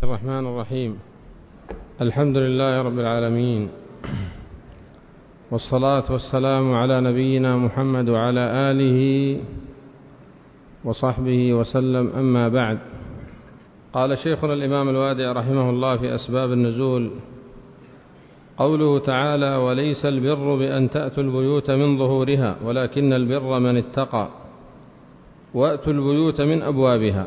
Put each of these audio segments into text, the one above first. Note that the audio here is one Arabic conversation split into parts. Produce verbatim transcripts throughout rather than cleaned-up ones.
الرحمن الرحيم. الحمد لله رب العالمين، والصلاة والسلام على نبينا محمد وعلى آله وصحبه وسلم. أما بعد، قال شيخنا الإمام الوادع رحمه الله في أسباب النزول: قوله تعالى: وليس البر بأن تأتوا البيوت من ظهورها ولكن البر من اتقى وأتوا البيوت من أبوابها.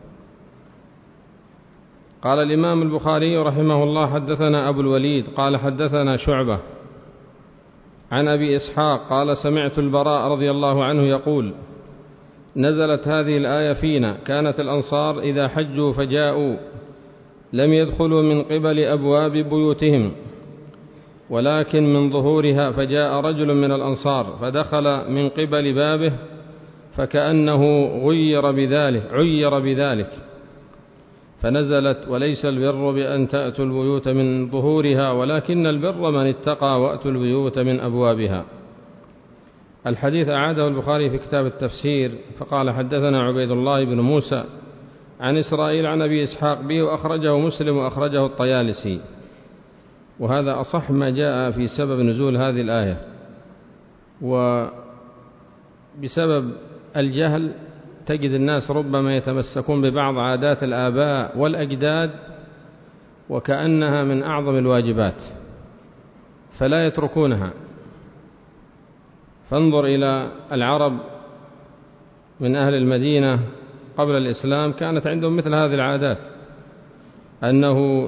قال الإمام البخاري رحمه الله: حدثنا أبو الوليد قال حدثنا شعبة عن أبي إسحاق قال: سمعت البراء رضي الله عنه يقول: نزلت هذه الآية فينا: كانت الأنصار إذا حجوا فجاءوا لم يدخلوا من قبل أبواب بيوتهم ولكن من ظهورها، فجاء رجل من الأنصار فدخل من قبل بابه فكأنه غير بذلك عير بذلك، فنزلت: وليس البر بأن تأتوا البيوت من ظهورها ولكن البر من اتقى وأتوا البيوت من أبوابها. الحديث أعاده البخاري في كتاب التفسير، فقال: حدثنا عبيد الله بن موسى عن إسرائيل عن أبي إسحاق به، وأخرجه مسلم وأخرجه الطيالسي. وهذا أصح ما جاء في سبب نزول هذه الآية. وبسبب الجهل تجد الناس ربما يتمسكون ببعض عادات الآباء والأجداد وكأنها من أعظم الواجبات فلا يتركونها. فانظر إلى العرب من أهل المدينة قبل الإسلام، كانت عندهم مثل هذه العادات، أنه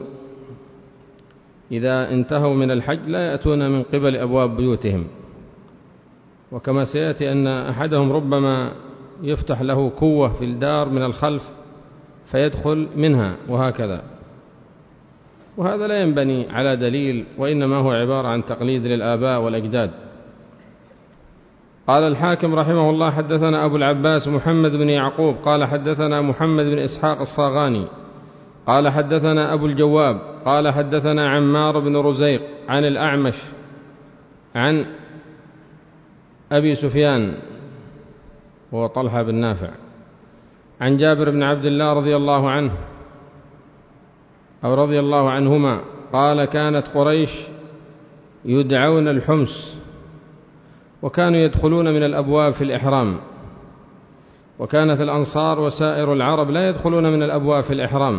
إذا انتهوا من الحج لا يأتون من قبل أبواب بيوتهم، وكما سيأتي أن أحدهم ربما يفتح له كوة في الدار من الخلف فيدخل منها، وهكذا. وهذا لا ينبني على دليل، وإنما هو عبارة عن تقليد للآباء والأجداد. قال الحاكم رحمه الله: حدثنا أبو العباس محمد بن يعقوب قال حدثنا محمد بن إسحاق الصاغاني قال حدثنا أبو الجواب قال حدثنا عمار بن رزيق عن الأعمش عن أبي سفيان هو طلحة بن نافع عن جابر بن عبد الله رضي الله عنه أو رضي الله عنهما قال: كانت قريش يدعون الحمص، وكانوا يدخلون من الأبواب في الإحرام، وكانت الأنصار وسائر العرب لا يدخلون من الأبواب في الإحرام.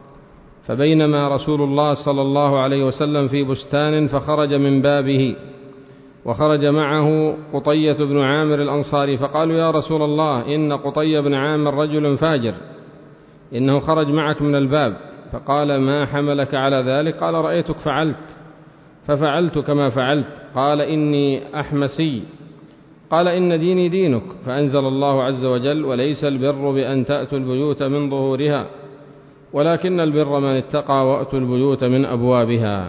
فبينما رسول الله صلى الله عليه وسلم في بستان فخرج من بابه، وخرج معه قطية بن عامر الأنصاري، فقالوا: يا رسول الله، إن قطي بن عامر رجل فاجر، إنه خرج معك من الباب. فقال: ما حملك على ذلك؟ قال: رأيتك فعلت ففعلت كما فعلت. قال: إني أحمسي. قال: إن ديني دينك. فأنزل الله عز وجل: وليس البر بأن تأتوا البيوت من ظهورها ولكن البر من اتقى وأتوا البيوت من أبوابها.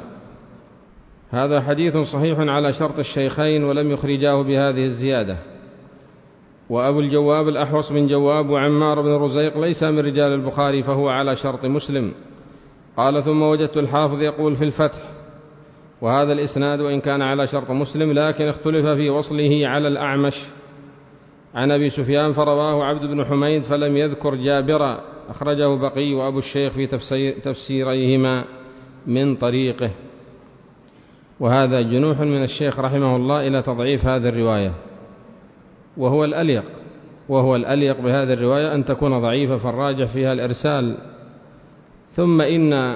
هذا حديث صحيح على شرط الشيخين ولم يخرجاه بهذه الزيادة. وأبو الجواب الأحوص بن جواب وعمار بن رزيق ليس من رجال البخاري، فهو على شرط مسلم. قال: ثم وجدت الحافظ يقول في الفتح: وهذا الإسناد وإن كان على شرط مسلم لكن اختلف في وصله على الأعمش عن أبي سفيان، فرواه عبد بن حميد فلم يذكر جابرا، أخرجه بقي وأبو الشيخ في تفسيريهما من طريقه. وهذا جنوح من الشيخ رحمه الله إلى تضعيف هذه الرواية، وهو الأليق وهو الأليق بهذه الرواية أن تكون ضعيفة، فالراجح فيها الإرسال. ثم إن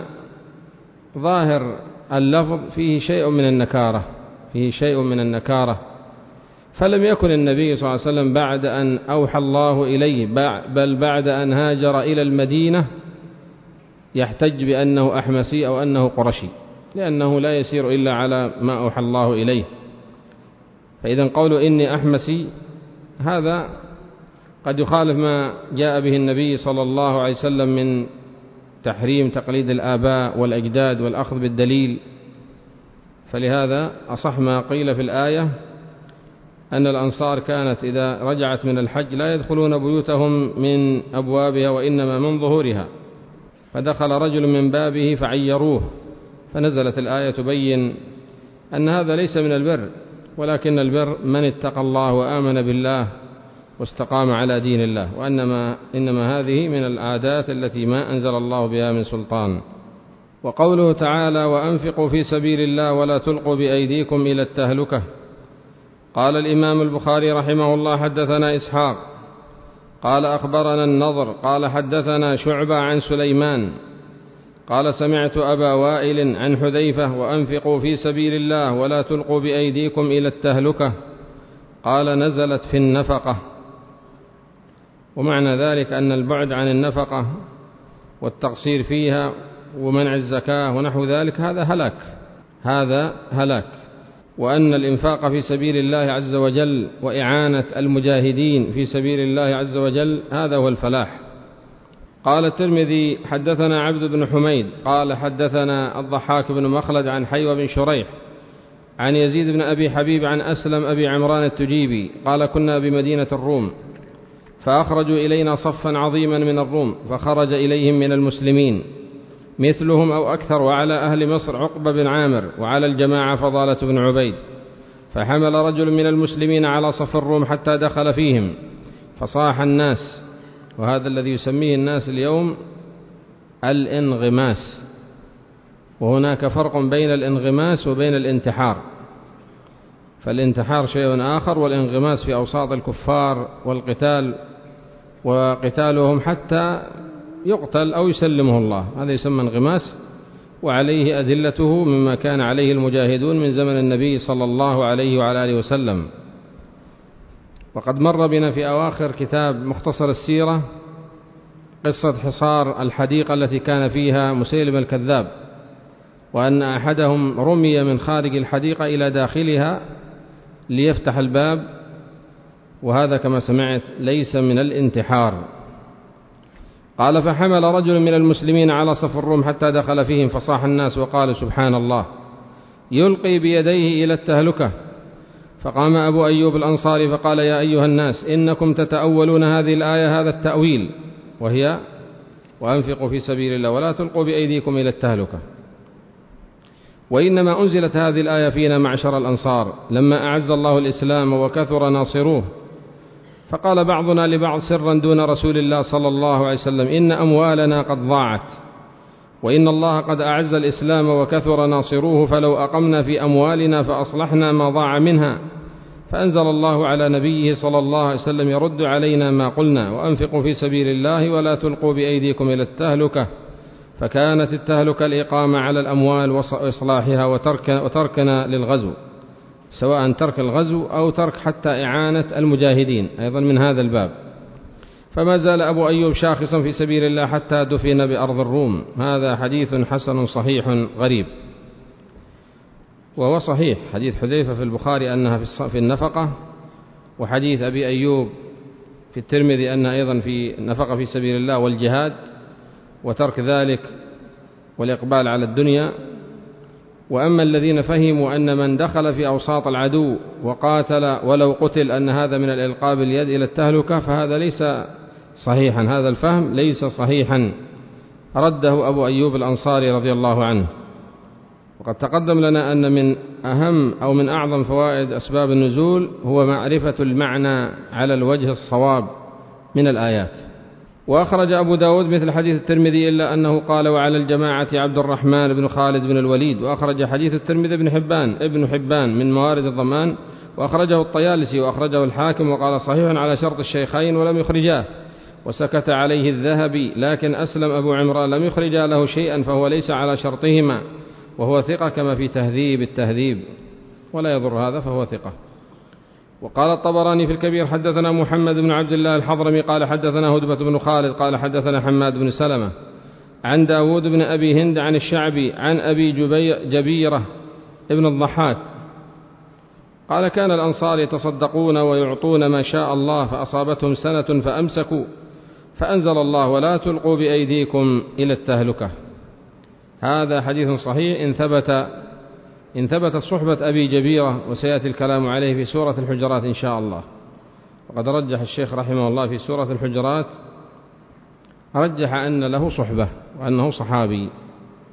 ظاهر اللفظ فيه شيء من النكارة فيه شيء من النكارة فلم يكن النبي صلى الله عليه وسلم بعد أن أوحى الله إليه، بل بعد أن هاجر إلى المدينة، يحتج بأنه أحمسي أو أنه قرشي، لأنه لا يسير إلا على ما أوحى الله إليه. فإذا قوله إني أحمسي هذا قد يخالف ما جاء به النبي صلى الله عليه وسلم من تحريم تقليد الآباء والأجداد والأخذ بالدليل. فلهذا أصح ما قيل في الآية أن الأنصار كانت إذا رجعت من الحج لا يدخلون بيوتهم من أبوابها وإنما من ظهورها، فدخل رجل من بابه فعيروه، فنزلت الآية تبين أن هذا ليس من البر، ولكن البر من اتقى الله وآمن بالله واستقام على دين الله، وإنما إنما هذه من العادات التي ما أنزل الله بها من سلطان. وقوله تعالى: وأنفقوا في سبيل الله ولا تلقوا بأيديكم إلى التهلكة. قال الإمام البخاري رحمه الله: حدثنا إسحاق قال أخبرنا النضر قال حدثنا شعبة عن سليمان قال سمعت أبا وائل عن حذيفة: وأنفقوا في سبيل الله ولا تلقوا بأيديكم إلى التهلكة. قال: نزلت في النفقة. ومعنى ذلك أن البعد عن النفقة والتقصير فيها ومنع الزكاة ونحو ذلك هذا هلاك، هذا هلاك، وأن الإنفاق في سبيل الله عز وجل وإعانة المجاهدين في سبيل الله عز وجل هذا هو الفلاح. قال الترمذي: حدثنا عبد بن حميد قال حدثنا الضحاك بن مخلد عن حيوة بن شريح عن يزيد بن أبي حبيب عن أسلم أبي عمران التجيبي قال: كنا بمدينة الروم فأخرجوا إلينا صفا عظيما من الروم، فخرج إليهم من المسلمين مثلهم أو أكثر، وعلى أهل مصر عقبة بن عامر، وعلى الجماعة فضالة بن عبيد. فحمل رجل من المسلمين على صف الروم حتى دخل فيهم فصاح الناس، وهذا الذي يسميه الناس اليوم الانغماس، وهناك فرق بين الانغماس وبين الانتحار. فالانتحار شيء آخر، والانغماس في أوساط الكفار والقتال وقتالهم حتى يقتل أو يسلمه الله، هذا يسمى انغماس، وعليه أدلته مما كان عليه المجاهدون من زمن النبي صلى الله عليه وعلى آله وسلم. وقد مر بنا في أواخر كتاب مختصر السيرة قصة حصار الحديقة التي كان فيها مسيلم الكذاب، وأن أحدهم رمي من خارج الحديقة إلى داخلها ليفتح الباب، وهذا كما سمعت ليس من الانتحار. قال: فحمل رجل من المسلمين على صف الروم حتى دخل فيهم فصاح الناس وقالوا: سبحان الله، يلقي بيديه إلى التهلكة. فقام أبو أيوب الأنصاري فقال: يا أيها الناس، إنكم تتأولون هذه الآية هذا التأويل، وهي: وأنفقوا في سبيل الله ولا تلقوا بأيديكم إلى التهلكة. وإنما أنزلت هذه الآية فينا معشر الأنصار لما أعز الله الإسلام وكثر ناصروه، فقال بعضنا لبعض سرا دون رسول الله صلى الله عليه وسلم: إن أموالنا قد ضاعت، وإن الله قد أعز الإسلام وكثر ناصروه، فلو أقمنا في أموالنا فأصلحنا ما ضاع منها. فأنزل الله على نبيه صلى الله عليه وسلم: يرد علينا ما قلنا، وأنفقوا في سبيل الله ولا تلقوا بأيديكم إلى التهلكة. فكانت التهلكة الإقامة على الأموال وإصلاحها وتركنا للغزو، سواء ترك الغزو أو ترك حتى إعانة المجاهدين أيضا من هذا الباب. فما زال أبو أيوب شاخصا في سبيل الله حتى دفن بأرض الروم. هذا حديث حسن صحيح غريب، وهو صحيح حديث حذيفة في البخاري أنها في النفقة، وحديث أبي أيوب في الترمذي أنها أيضا في النفقة في سبيل الله والجهاد وترك ذلك والإقبال على الدنيا. وأما الذين فهموا أن من دخل في أوساط العدو وقاتل ولو قتل أن هذا من الإلقاء باليد إلى التهلكة، فهذا ليس صحيحا، هذا الفهم ليس صحيحا، رده أبو أيوب الأنصاري رضي الله عنه. وقد تقدم لنا أن من أهم أو من أعظم فوائد أسباب النزول هو معرفة المعنى على الوجه الصواب من الآيات. وأخرج أبو داود مثل حديث الترمذي إلا أنه قال: وعلى الجماعة عبد الرحمن بن خالد بن الوليد. وأخرج حديث الترمذي ابن حبان ابن حبان من موارد الضمان، وأخرجه الطيالسي وأخرجه الحاكم وقال: صحيح على شرط الشيخين ولم يخرجاه. وسكت عليه الذهبي، لكن أسلم أبو عمران لم يخرجا له شيئا، فهو ليس على شرطهما، وهو ثقة كما في تهذيب التهذيب، ولا يضر هذا فهو ثقة. وقال الطبراني في الكبير: حدثنا محمد بن عبد الله الحضرمي قال حدثنا هدبة بن خالد قال حدثنا حماد بن سلمة عن داود بن أبي هند عن الشعبي عن أبي جبيرة ابن الضحاك قال: كان الأنصار يتصدقون ويعطون ما شاء الله، فأصابتهم سنة فأمسكوا، فأنزل الله: ولا تلقوا بأيديكم إلى التهلكة. هذا حديث صحيح إن ثبت إن ثبتت صحبة أبي جبيرة، وسيأتي الكلام عليه في سورة الحجرات إن شاء الله. وقد رجح الشيخ رحمه الله في سورة الحجرات، رجح أن له صحبة وأنه صحابي،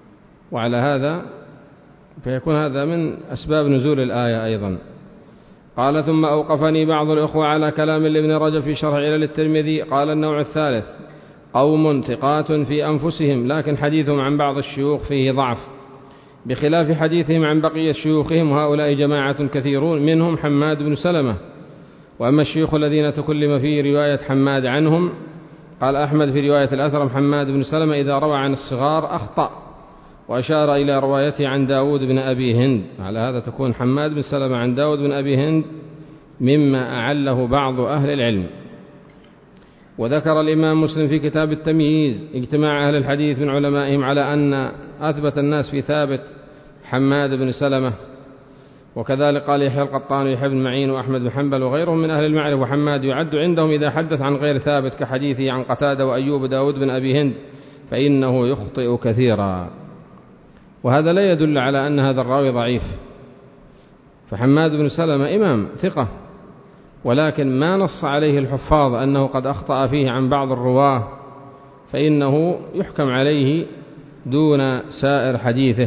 وعلى هذا فيكون هذا من أسباب نزول الآية أيضا. قال ثم أوقفني بعض الأخوة على كلام لابن رجب في شرح علل الترمذي. قال النوع الثالث قوم ثقات في أنفسهم لكن حديثهم عن بعض الشيوخ فيه ضعف بخلاف حديثهم عن بقية شيوخهم، وهؤلاء جماعة كثيرون منهم حماد بن سلمة. وأما الشيوخ الذين تكلم في رواية حماد عنهم قال أحمد في رواية الأثرم حماد بن سلمة إذا روى عن الصغار أخطأ، وأشار إلى روايته عن داود بن أبي هند. على هذا تكون حماد بن سلمة عن داود بن أبي هند مما أعله بعض أهل العلم. وذكر الإمام مسلم في كتاب التمييز اجتماع أهل الحديث من علمائهم على أن أثبت الناس في ثابت حماد بن سلمة، وكذلك قال يحيى القطان ويحيى بن معين وأحمد بن حنبل وغيرهم من أهل المعرفة. وحماد يعد عندهم إذا حدث عن غير ثابت كحديثه عن قتادة وأيوب داود بن أبي هند فإنه يخطئ كثيرا، وهذا لا يدل على أن هذا الراوي ضعيف. فحماد بن سلمة إمام ثقة، ولكن ما نص عليه الحفاظ أنه قد أخطأ فيه عن بعض الرواه فإنه يحكم عليه دون سائر حديثه.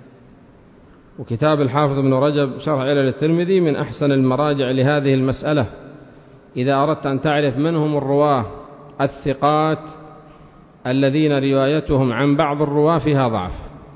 وكتاب الحافظ ابن رجب شرح علل الترمذي من أحسن المراجع لهذه المسألة إذا أردت أن تعرف من هم الرواه الثقات الذين روايتهم عن بعض الرواه فيها ضعف.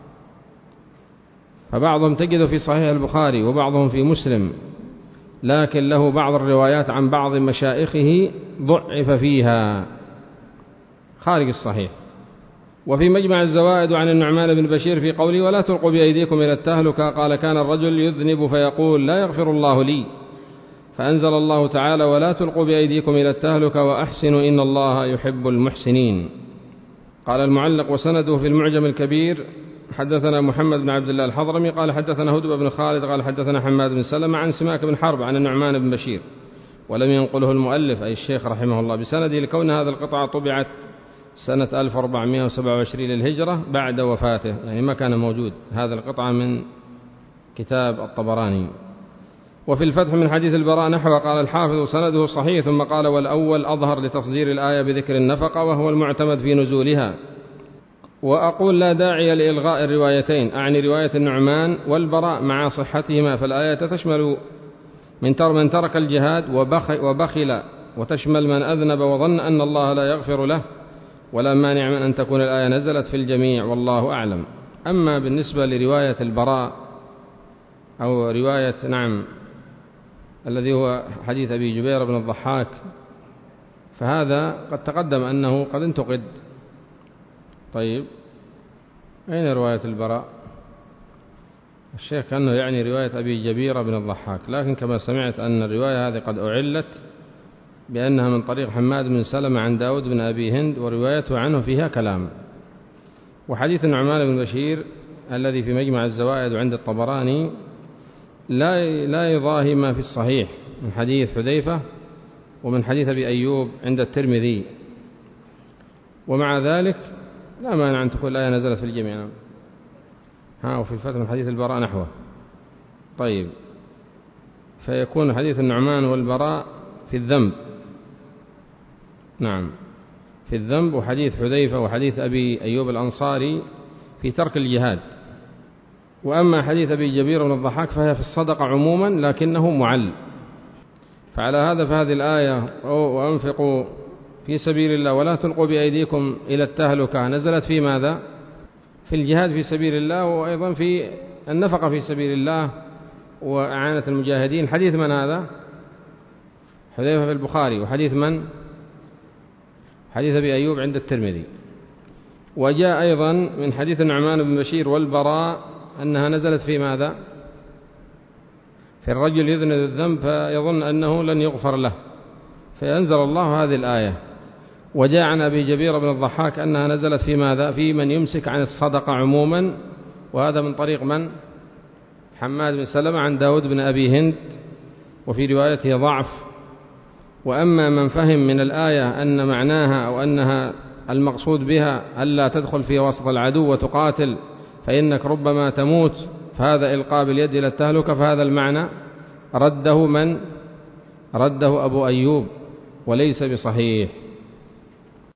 فبعضهم تجد في صحيح البخاري وبعضهم في مسلم، لكن له بعض الروايات عن بعض مشائخه ضعف فيها خارج الصحيح. وفي مجمع الزوائد عن النعمان بن بشير في قوله ولا تلقوا بأيديكم إلى التهلكة قال كان الرجل يذنب فيقول لا يغفر الله لي، فأنزل الله تعالى ولا تلقوا بأيديكم إلى التهلكة وأحسنوا إن الله يحب المحسنين. قال المعلق وسنده في المعجم الكبير حدثنا محمد بن عبد الله الحضرمي قال حدثنا هدبة بن خالد قال حدثنا حماد بن سلمة عن سماك بن حرب عن النعمان بن بشير، ولم ينقله المؤلف أي الشيخ رحمه الله بسنده لكون هذا القطعة طبعت سنة ألف وأربعمائة وسبعة وعشرين للهجرة بعد وفاته، يعني ما كان موجود هذا القطعة من كتاب الطبراني. وفي الفتح من حديث البراء نحو قال الحافظ سنده صحيح، ثم قال والأول أظهر لتصدير الآية بذكر النفقة وهو المعتمد في نزولها. وأقول لا داعي لإلغاء الروايتين، أعني رواية النعمان والبراء مع صحتهما، فالآية تشمل من من ترك الجهاد وبخل وتشمل من أذنب وظن أن الله لا يغفر له، ولا مانع من أن تكون الآية نزلت في الجميع والله أعلم. أما بالنسبة لرواية البراء أو رواية نعم الذي هو حديث أبي جبير بن الضحاك فهذا قد تقدم أنه قد انتقد. طيب أين رواية البراء؟ الشيخ كأنه يعني رواية أبي جبير بن الضحاك، لكن كما سمعت أن الرواية هذه قد أعلت بأنها من طريق حماد بن سلمة عن داود بن أبي هند وروايته عنه فيها كلام. وحديث النعمان بن بشير الذي في مجمع الزوائد وعند الطبراني لا لا يضاهي ما في الصحيح من حديث حذيفة ومن حديث أبي أيوب عند الترمذي، ومع ذلك لا مانع أن تكون الآية نزلت في الجميع. ها وفي الفتح من حديث البراء نحوه. طيب فيكون حديث النعمان والبراء في الذنب، نعم في الذنب، وحديث حذيفة وحديث أبي أيوب الأنصاري في ترك الجهاد. وأما حديث أبي جبير بن الضحاك فهي في الصدقة عموما لكنه معل. فعلى هذا فهذه الآية وأنفقوا في سبيل الله ولا تلقوا بأيديكم إلى التهلكة نزلت في ماذا؟ في الجهاد في سبيل الله، وأيضا في النفقة في سبيل الله وإعانة المجاهدين. حديث من هذا؟ حذيفة في البخاري. وحديث من؟ حديث أبي أيوب عند الترمذي. وجاء أيضا من حديث النعمان بن بشير والبراء أنها نزلت في ماذا؟ في الرجل يذنب الذنب فيظن أنه لن يغفر له فينزل الله هذه الآية. وجاء عن أبي جبير بن الضحاك أنها نزلت في ماذا؟ في من يمسك عن الصدقة عموما، وهذا من طريق من؟ حماد بن سلمة عن داود بن أبي هند، وفي روايته ضعف. وأما من فهم من الآية أن معناها أو أنها المقصود بها ألا تدخل في وسط العدو وتقاتل فإنك ربما تموت، فهذا إلقاء باليد إلى التهلكة، فهذا المعنى رده من؟ رده أبو أيوب وليس بصحيح.